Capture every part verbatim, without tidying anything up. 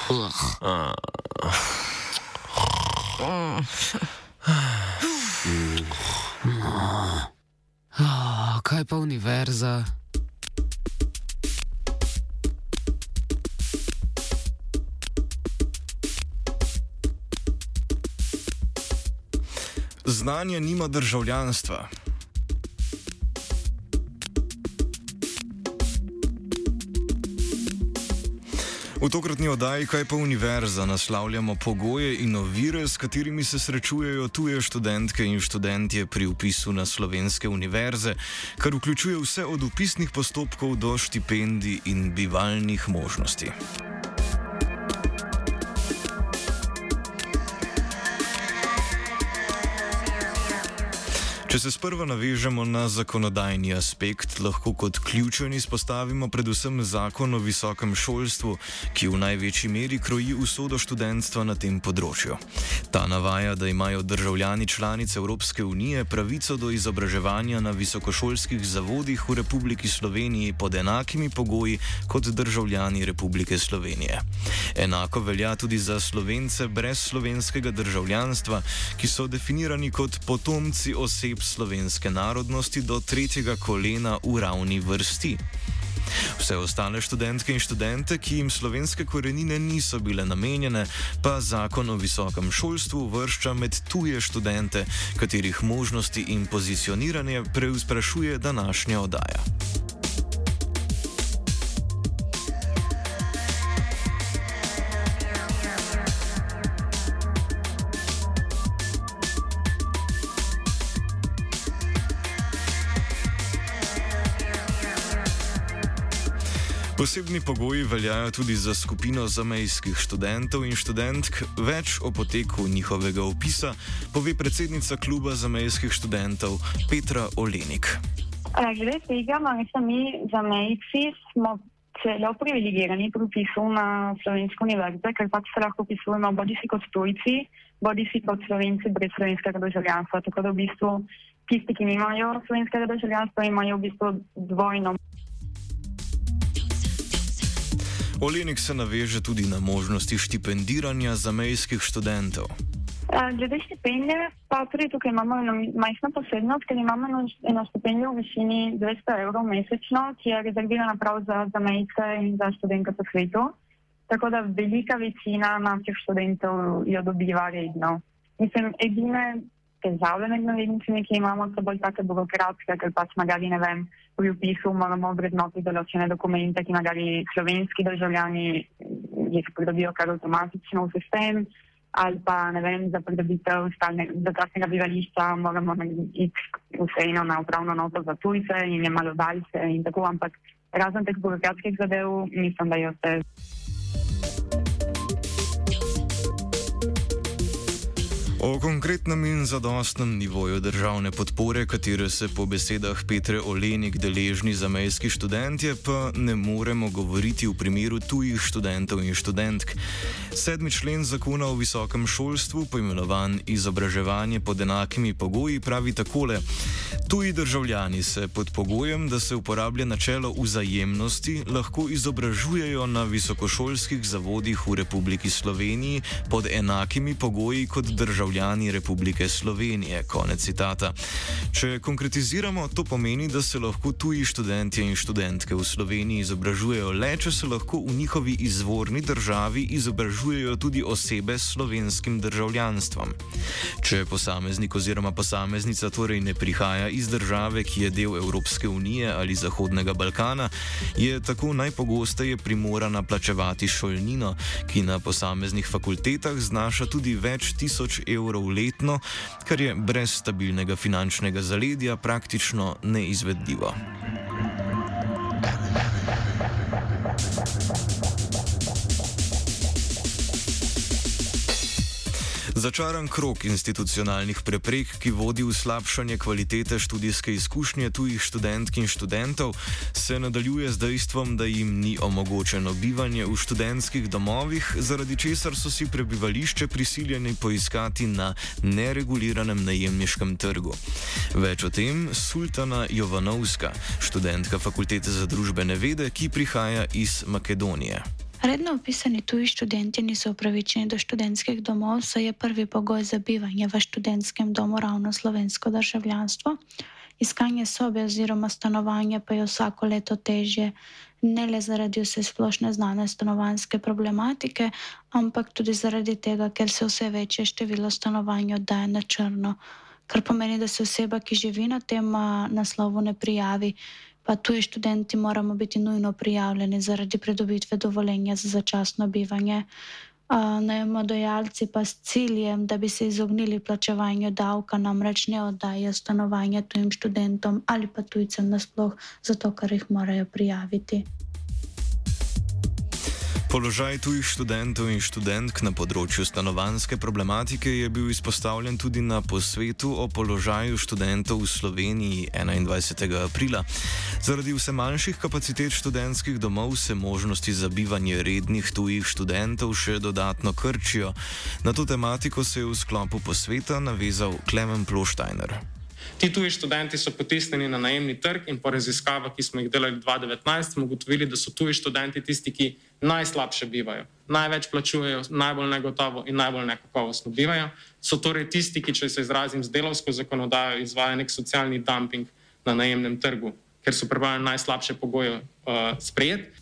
Kaj pa univerza? Znanje nima državljanstva. V tokratni oddaji Kaj pa univerza naslavljamo pogoje in ovire, s katerimi se srečujejo tuje študentke in študentje pri vpisu na slovenske univerze, kar vključuje vse od vpisnih postopkov do štipendij in bivalnih možnosti. Če se sprva navežemo na zakonodajni aspekt, lahko kot ključen izpostavimo predvsem zakon o visokem šolstvu, ki v največji meri kroji usodo študentstva na tem področju. Ta navaja, da imajo državljani članic Evropske unije pravico do izobraževanja na visokošolskih zavodih v Republiki Sloveniji pod enakimi pogoji kot državljani Republike Slovenije. Enako velja tudi za Slovence brez slovenskega državljanstva, ki so definirani kot potomci oseb slovenske narodnosti do tretjega kolena v ravni vrsti. Vse ostale študentke in študente, ki jim slovenske korenine niso bile namenjene, pa zakon o visokem šolstvu uvršča med tuje študente, katerih možnosti in pozicioniranje preusprašuje današnja oddaja. Posebni pogoji veljajo tudi za skupino zamejskih študentov in študentk. Več o poteku njihovega vpisa pove predsednica kluba zamejskih študentov Petra Olenik. Glede tega, mi zamejci smo celo privilegirani pri vpisu na slovenske univerze, ker pač se lahko vpisujemo bodi si kot tujci, bodi si kot Slovenci brez slovenskega državljanstva. Tako da v bistvu tisti, ki nimajo slovenskega državljanstva, imajo v bistvu dvojno. Olenik se naveže tudi na možnosti štipendiranja zamejskih študentov. Glede štipendije, pa tudi tukaj imamo eno majhno posebnost, ker imamo eno štipendijo v višini dvesto evrov mesečno, ki je rezervirana prav za zamejce in za študentke po svetu. Tako da velika večina naših študentov jo dobiva redno. Mislim, edine težave med navednicami, ki imamo, so bolj take birokratske, ker pač magari, ne vem, pri vpisu moramo vrednotiti določene dokumente, ki magari slovenski državljani jih pridobijo kar avtomatično v sistem, ali pa, ne vem, za pridobitev začasnega bivališča moramo iti vseeno na upravno noto za tujce in je malo daljše in tako, ampak razen teh birokratskih zadev, mislim, da je vse. O konkretnem in zadostnem nivoju državne podpore, katere se po besedah Petre Olenik deležni zamejski študentje, pa ne moremo govoriti v primeru tujih študentov in študentk. Sedmi člen zakona o visokem šolstvu, poimenovan izobraževanje pod enakimi pogoji, pravi takole: tuji državljani se pod pogojem, da se uporablja načelo vzajemnosti, lahko izobražujejo na visokošolskih zavodih v Republiki Sloveniji pod enakimi pogoji kot državljani Republike Slovenije. Konec citata. Če konkretiziramo, to pomeni, da se lahko tuji študentje in študentke v Sloveniji izobražujejo le, če se lahko v njihovi izvorni državi izobražujejo tudi osebe s slovenskim državljanstvom. Če posameznik oziroma posameznica torej ne prihaja iz države, ki je del Evropske unije ali Zahodnega Balkana, je tako najpogosteje primorana plačevati šolnino, ki na posameznih fakultetah znaša tudi več tisoč evrov letno, kar je brez stabilnega finančnega zaledja praktično neizvedljivo. Začaran krog institucionalnih preprek, ki vodi v slabšanje kvalitete študijske izkušnje tujih študentk in študentov, se nadaljuje z dejstvom, da jim ni omogočeno bivanje v študentskih domovih, zaradi česar so si prebivališče prisiljeni poiskati na nereguliranem najemniškem trgu. Več o tem Sultana Jovanovska, študentka Fakultete za družbene vede, ki prihaja iz Makedonije. Redno upisani tuji študenti niso upravičeni do študentskih domov, saj je prvi pogoj za bivanje v študentskem domu ravno slovensko državljanstvo. Iskanje sobe oziroma stanovanja pa je vsako leto težje, ne le zaradi vse splošne znane stanovanjske problematike, ampak tudi zaradi tega, ker se vse večje število stanovanj oddaja na črno, kar pomeni, da se oseba, ki živi na tem naslovu, ne prijavi. Pa tuji študenti moramo biti nujno prijavljeni zaradi pridobitve dovoljenja za začasno bivanje. Najemodajalci pa s ciljem, da bi se izognili plačevanju davka, namreč ne oddajajo stanovanja tujim študentom ali pa tujcem nasploh, zato ker jih morajo prijaviti. Položaj tujih študentov in študentk na področju stanovanjske problematike je bil izpostavljen tudi na posvetu o položaju študentov v Sloveniji enaindvajsetega aprila. Zaradi vse manjših kapacitet študentskih domov se možnosti za bivanje rednih tujih študentov še dodatno krčijo. Na to tematiko se je v sklopu posveta navezal Klemen Ploštajner. Ti tuji študenti so potisnjeni na najemni trg in po raziskavah, ki smo jih delali dva tisoč devetnajst, smo ugotovili, da so tuji študenti tisti, ki najslabše bivajo, največ plačujejo, najbolj negotovo in najbolj nekakovostno bivajo. So torej tisti, ki, če se izrazim z delavsko zakonodajo, izvaja nek socialni dumping na najemnem trgu, ker so pripravljeni najslabše pogoje uh, sprejeti.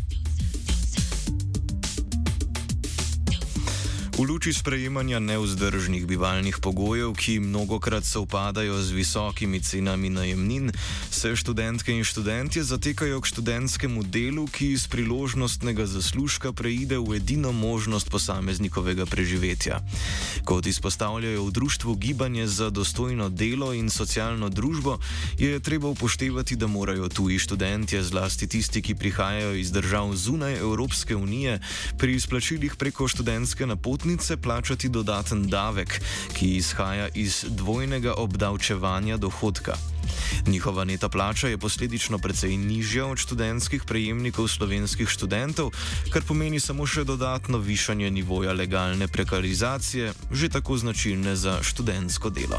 V luči sprejemanja nevzdržnih bivalnih pogojev, ki mnogokrat sovpadajo z visokimi cenami najemnin, se študentke in študentje zatekajo k študentskemu delu, ki iz priložnostnega zaslužka preide v edino možnost posameznikovega preživetja. Kot izpostavljajo v društvu Gibanje za dostojno delo in socialno družbo, je treba upoštevati, da morajo tuji študentje, zlasti tisti, ki prihajajo iz držav zunaj Evropske unije, pri izplačilih preko študentske napotnice plačati dodaten davek, ki izhaja iz dvojnega obdavčevanja dohodka. Njihova neta plača je posledično precej nižja od študentskih prejemnikov slovenskih študentov, kar pomeni samo še dodatno višanje nivoja legalne prekarizacije, že tako značilne za študentsko delo.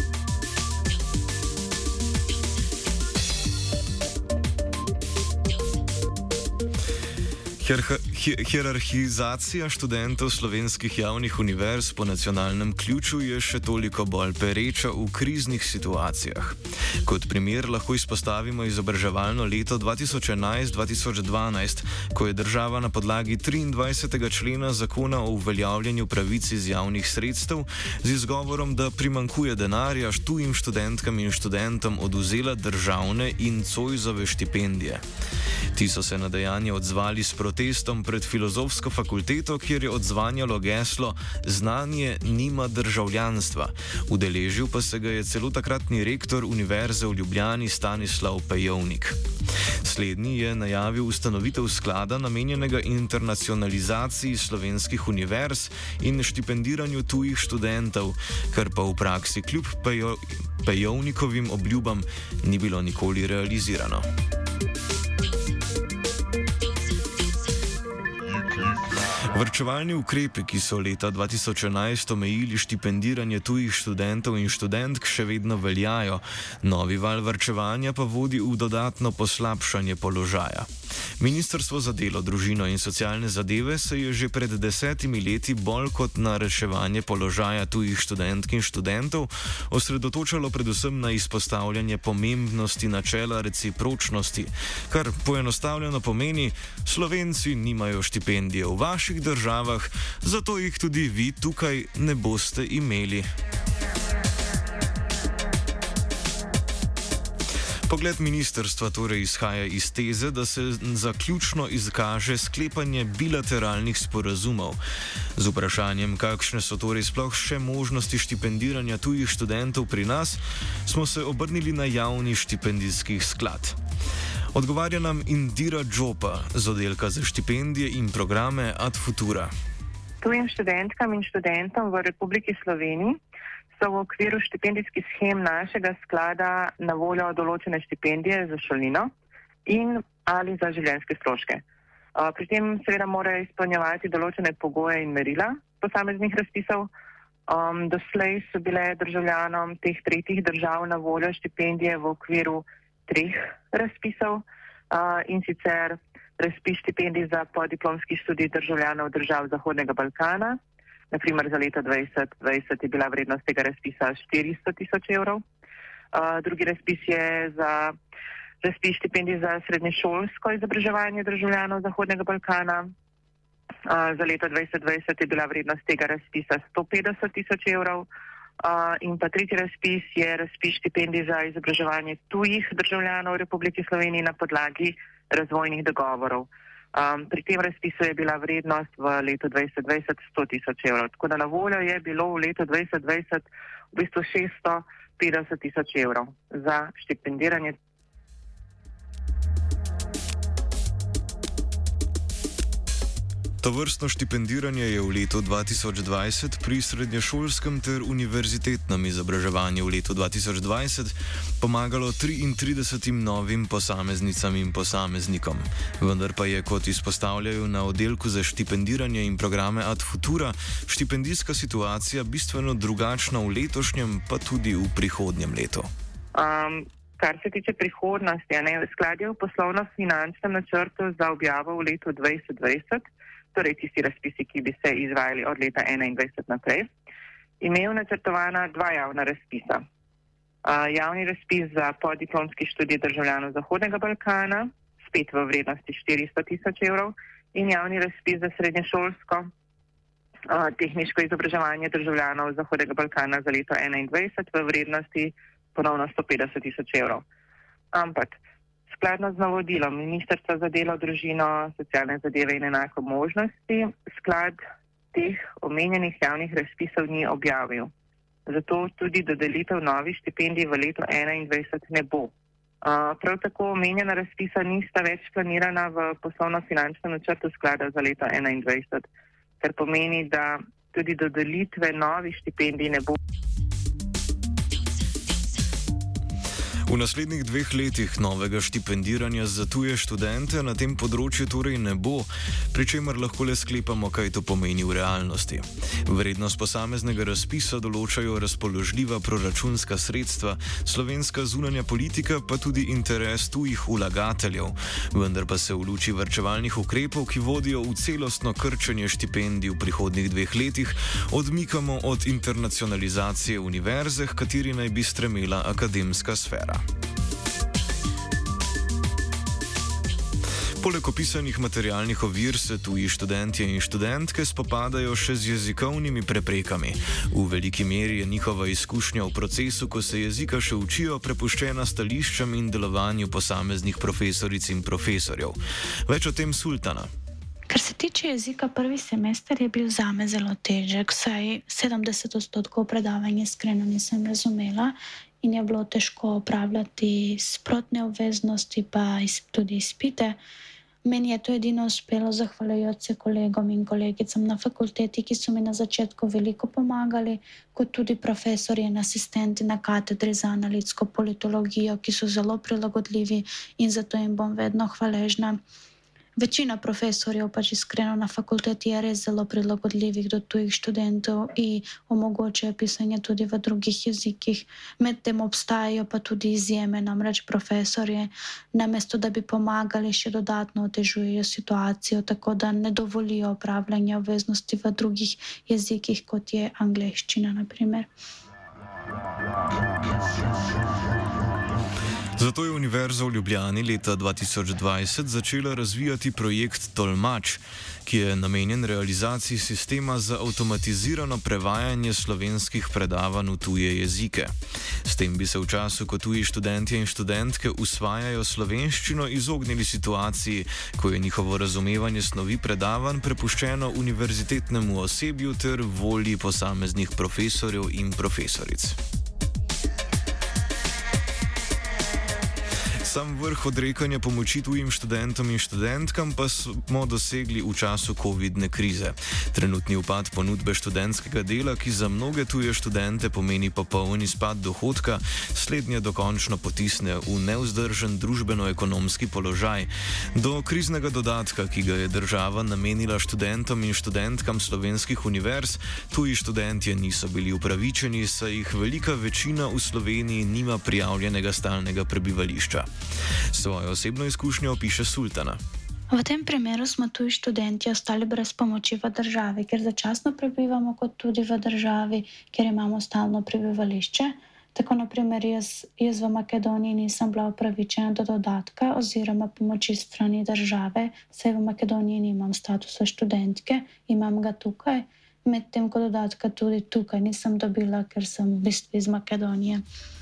Hierarhizacija študentov slovenskih javnih univerz po nacionalnem ključu je še toliko bolj pereča v kriznih situacijah. Kot primer lahko izpostavimo izobraževalno leto dva tisoč enajst dva tisoč dvanajst, ko je država na podlagi triindvajsetega člena zakona o uveljavljanju pravic iz javnih sredstev z izgovorom, da primanjkuje denarja tujim študentkam in študentom odvzela državne in Zoisove štipendije. Ti so se na dejanje odzvali s protestom pred Filozofsko fakulteto, kjer je odzvanjalo geslo "Znanje nima državljanstva". Udeležil pa se ga je celo takratni rektor Univerze v Ljubljani Stanislav Pejovnik. Slednji je najavil ustanovitev sklada, namenjenega internacionalizaciji slovenskih univerz in štipendiranju tujih študentov, kar pa v praksi kljub Pejo, Pejovnikovim obljubam ni bilo nikoli realizirano. Varčevalni ukrepi, ki so leta dva tisoč enajst omejili štipendiranje tujih študentov in študentk, še vedno veljajo. Novi val varčevanja pa vodi v dodatno poslabšanje položaja. Ministrstvo za delo, družino in socialne zadeve se je že pred desetimi leti bolj kot na reševanje položaja tujih študentk in študentov osredotočalo predvsem na izpostavljanje pomembnosti načela recipročnosti, kar poenostavljeno pomeni: Slovenci nimajo štipendije v vaših državah, zato jih tudi vi tukaj ne boste imeli. Pogled ministrstva torej izhaja iz teze, da se zaključno izkaže sklepanje bilateralnih sporazumov. Z vprašanjem, kakšne so torej sploh še možnosti štipendiranja tujih študentov pri nas, smo se obrnili na javni štipendijski sklad. Odgovarja nam Indira Džopa z oddelka za štipendije in programe Ad Futura. Tujim študentkam in študentom v Republiki Sloveniji so v okviru štipendijskih shem našega sklada na voljo določene štipendije za šolnino in ali za življenjske stroške. Pri tem seveda morajo izpolnjevati določene pogoje in merila posameznih razpisov. Um, doslej so bile državljanom teh tretjih držav na voljo štipendije v okviru treh razpisov uh, in sicer razpis štipendij za podiplomski študij državljanov držav Zahodnega Balkana. Naprimer za leto dvajset dvajset je bila vrednost tega razpisa štiristo tisoč evrov. Uh, drugi razpis je za razpis štipendij za srednješolsko izobraževanje državljanov Zahodnega Balkana. Uh, za leto dvajset dvajset je bila vrednost tega razpisa sto petdeset tisoč evrov. Uh, in pa tretji razpis je razpis štipendij za izobraževanje tujih državljanov Republike Slovenije na podlagi razvojnih dogovorov. Um, pri tem razpisu je bila vrednost v letu dvajset dvajset sto tisoč evrov. Tako da na voljo je bilo v letu dvajset dvajset v bistvu šeststo petdeset tisoč evrov za štipendiranje. To vrstno štipendiranje je v letu dva tisoč dvajset pri srednješolskem ter univerzitetnem izobraževanju v letu dva tisoč dvajset pomagalo triintridesetim novim posameznicam in posameznikom. Vendar pa je, kot izpostavljajo na oddelku za štipendiranje in programe Ad Futura, štipendijska situacija bistveno drugačna v letošnjem, pa tudi v prihodnjem letu. Um. Kar se tiče prihodnosti, je skladje v poslovno-finančnem načrtu za objavo v letu dvajset dvajset, torej tisti razpisi, ki bi se izvajali od leta enaindvajset naprej, imel načrtovana dva javna razpisa. Uh, javni razpis za podiplomski študij državljanov Zahodnega Balkana, spet v vrednosti štiristo tisoč evrov, in javni razpis za srednješolsko uh, tehniško izobraževanje državljanov Zahodnega Balkana za leto enaindvajset v vrednosti ponovno sto petdeset tisoč evrov. Ampak skladno z navodilom Ministrstva za delo, družino, socialne zadeve in enako možnosti, sklad teh omenjenih javnih razpisov ni objavil. Zato tudi dodelitev novih štipendij v letu enaindvajset ne bo. Prav tako omenjena razpisa nista več planirana v poslovno-finančnem načrtu sklada za leto enaindvajset, kar pomeni, da tudi dodelitve novih štipendij ne bo. V naslednjih dveh letih novega štipendiranja za tuje študente na tem področju torej ne bo, pri čemer lahko le sklepamo, kaj to pomeni v realnosti. Vrednost posameznega razpisa določajo razpoložljiva proračunska sredstva, slovenska zunanja politika pa tudi interes tujih vlagateljev, vendar pa se v luči varčevalnih ukrepov, ki vodijo v celostno krčenje štipendij v prihodnjih dveh letih, odmikamo od internacionalizacije univerze, h kateri naj bi stremela akademska sfera. Poleg opisanih materialnih ovir se tuji študentje in študentke spopadajo še z jezikovnimi preprekami. V veliki meri je njihova izkušnja v procesu, ko se jezika še učijo, prepuščena stališčem in delovanju posameznih profesoric in profesorjev. Več o tem Sultana. Kar se tiče jezika, prvi semester je bil zame zelo težek, saj sedemdeset odstotkov predavanja iskreno nisem razumela in je bilo težko opravljati sprotne obveznosti, pa tudi izpite. Meni je to edino uspelo zahvaljujoč se kolegom in kolegicam na fakulteti, ki so mi na začetku veliko pomagali, kot tudi profesorji in asistenti na katedri za analitsko politologijo, ki so zelo prilagodljivi in zato jim bom vedno hvaležna. Večina profesorjev pač iskreno na fakulteti je res zelo prilagodljivih do tujih študentov in omogočajo pisanje tudi v drugih jezikih. Medtem obstajajo pa tudi izjeme, namreč profesorje, namesto da bi pomagali, še dodatno otežujejo situacijo, tako da ne dovolijo opravljanja obveznosti v drugih jezikih, kot je angleščina, na primer. Zato je Univerza v Ljubljani leta dva tisoč dvajset začela razvijati projekt Tolmač, ki je namenjen realizaciji sistema za avtomatizirano prevajanje slovenskih predavanj v tuje jezike. S tem bi se v času, ko tuji študentje in študentke usvajajo slovenščino, izognili situaciji, ko je njihovo razumevanje snovi predavanj prepuščeno univerzitetnemu osebju ter volji posameznih profesorjev in profesoric. Sam vrh odrekanja pomoči tujim študentom in študentkam pa smo dosegli v času covidne krize. Trenutni upad ponudbe študentskega dela, ki za mnoge tuje študente pomeni popoln izpad dohodka, slednje dokončno potisne v nevzdržen družbeno-ekonomski položaj. Do kriznega dodatka, ki ga je država namenila študentom in študentkam slovenskih univerz, tuji študentje niso bili upravičeni, saj jih velika večina v Sloveniji nima prijavljenega stalnega prebivališča. Svojo osebno izkušnjo opiše Sultana. V tem primeru smo tuji študenti ostali brez pomoči v državi, ker začasno prebivamo, kot tudi v državi, kjer imamo stalno prebivališče. Tako naprimer jaz, jaz v Makedoniji nisem bila upravičena do dodatka oziroma pomoči strani države, saj v Makedoniji nimam statusa študentke, imam ga tukaj, medtem ko dodatka tudi tukaj nisem dobila, ker sem v bistvu iz Makedonije.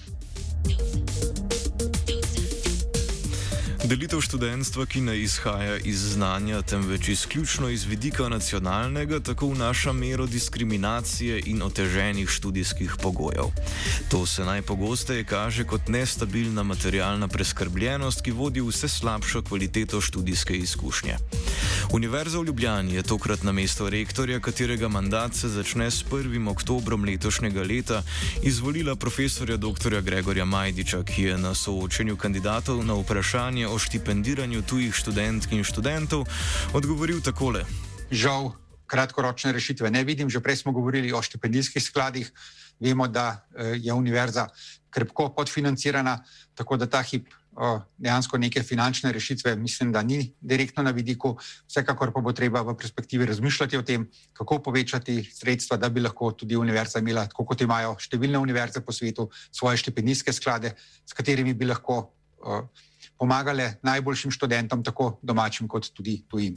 Delitev študentstva, ki ne izhaja iz znanja, temveč izključno iz vidika nacionalnega, tako vnaša mero diskriminacije in oteženih študijskih pogojev. To se najpogosteje kaže kot nestabilna materialna preskrbljenost, ki vodi v vse slabšo kvaliteto študijske izkušnje. Univerza v Ljubljani je tokrat na mesto rektorja, katerega mandat se začne s prvim oktobrom letošnjega leta, izvolila profesorja dr. Gregorja Majdiča, ki je na soočenju kandidatov na vprašanje o štipendiranju tujih študentk in študentov odgovoril takole. Žal, kratkoročne rešitve ne vidim. Že prej smo govorili o štipendijskih skladih. Vemo, da je univerza krepko podfinancirana, tako da ta hip dejansko neke finančne rešitve mislim, da ni direktno na vidiku. Vsekakor pa bo treba v perspektivi razmišljati o tem, kako povečati sredstva, da bi lahko tudi univerza imela, tako kot imajo številne univerze po svetu, svoje štipendijske sklade, s katerimi bi lahko pomagale najboljšim študentom, tako domačim kot tudi tujim.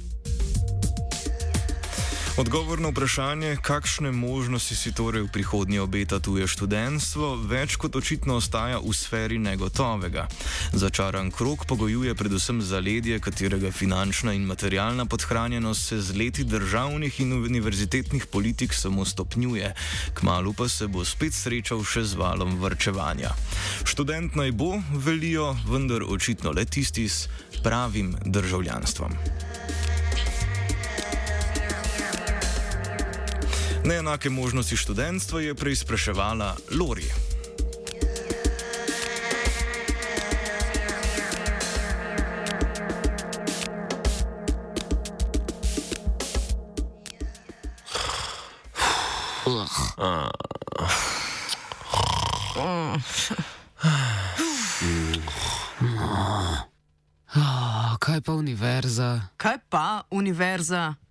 Odgovor na vprašanje, kakšne možnosti si torej v prihodnje obeta tuje študentstvo, več kot očitno ostaja v sferi negotovega. Začaran krog pogojuje predvsem zaledje, katerega finančna in materialna podhranjenost se z leti državnih in univerzitetnih politik samo stopnjuje. Kmalu pa se bo spet srečal še z valom varčevanja. Študent naj bo, velijo, vendar očitno le tisti s pravim državljanstvom. Neenake možnosti študentstva je preizpraševala Lori. Oh, kaj pa univerza? Kaj pa univerza?